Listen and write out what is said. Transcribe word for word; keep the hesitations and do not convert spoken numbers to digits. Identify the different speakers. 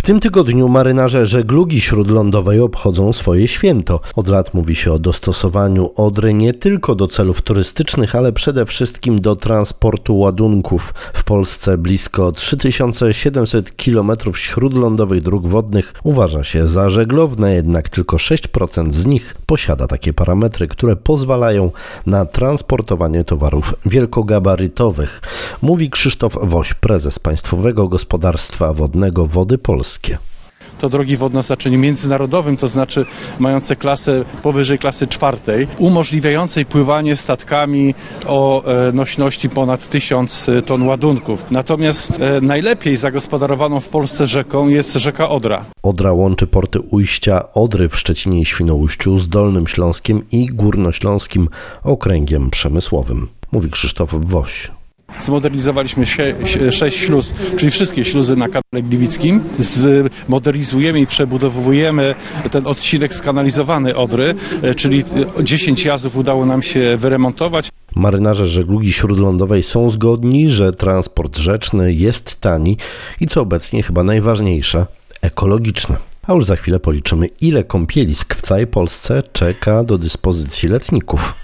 Speaker 1: tym tygodniu marynarze żeglugi śródlądowej obchodzą swoje święto. Od lat mówi się o dostosowaniu Odry nie tylko do celów turystycznych, ale przede wszystkim do transportu ładunków. W Polsce blisko trzy tysiące siedemset kilometrów śródlądowych dróg wodnych uważa się za żeglowne, jednak tylko sześć procent z nich posiada takie parametry, które pozwalają na transportowanie towarów wielkogabarytowych, mówi Krzysztof Woś, prezes Państwowego Gospodarstwa Wodnego Wody Polskie.
Speaker 2: To drogi wodne o znaczeniu międzynarodowym, to znaczy mające klasę powyżej klasy czwartej, umożliwiającej pływanie statkami o nośności ponad tysiąc ton ładunków. Natomiast najlepiej zagospodarowaną w Polsce rzeką jest rzeka Odra.
Speaker 1: Odra łączy porty ujścia Odry w Szczecinie i Świnoujściu z Dolnym Śląskiem i Górnośląskim Okręgiem Przemysłowym, mówi Krzysztof Woś.
Speaker 2: Zmodernizowaliśmy sześć śluz, czyli wszystkie śluzy na kanale Gliwickim. Zmodernizujemy i przebudowujemy ten odcinek skanalizowany Odry, czyli dziesięć jazdów udało nam się wyremontować.
Speaker 1: Marynarze żeglugi śródlądowej są zgodni, że transport rzeczny jest tani i co obecnie chyba najważniejsze, ekologiczny. A już za chwilę policzymy, ile kąpielisk w całej Polsce czeka do dyspozycji letników.